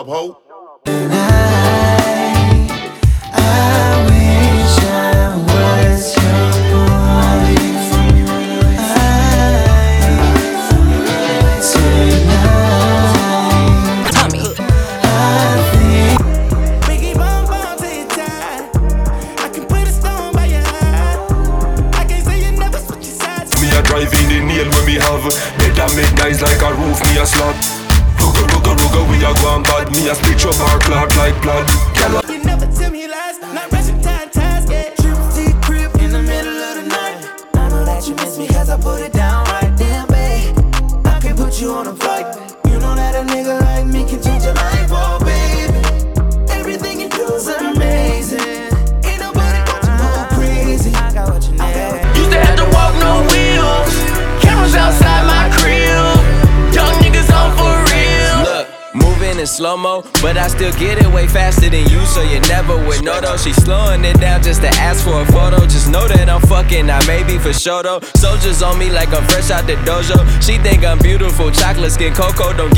ho. Driving the nail when we have bed and make nice like a roof, me a slab. Rugga, we a go and bad. Me a stitch up our clock like blood. You never tell me lies, not rushing ties, yeah. Trip to your crib in the middle of the night. I know that you miss me cause I put it down right. Damn, babe, I can put you on a flight. You know that a nigga like me can change your life, oh baby. Everything you do is amazing. Ain't nobody got you more crazy. I got what you need. Used to have to walk no wheels. Cameras outside my crib. Young niggas on for real. Look, moving in slow-mo, but I still get it way faster than you, so you never would know though. She slowing it down just to ask for a photo. Just know that I'm fucking, I may be for sure though. Soldiers on me like I'm fresh out the dojo. She think I'm beautiful, chocolate skin cocoa. Don't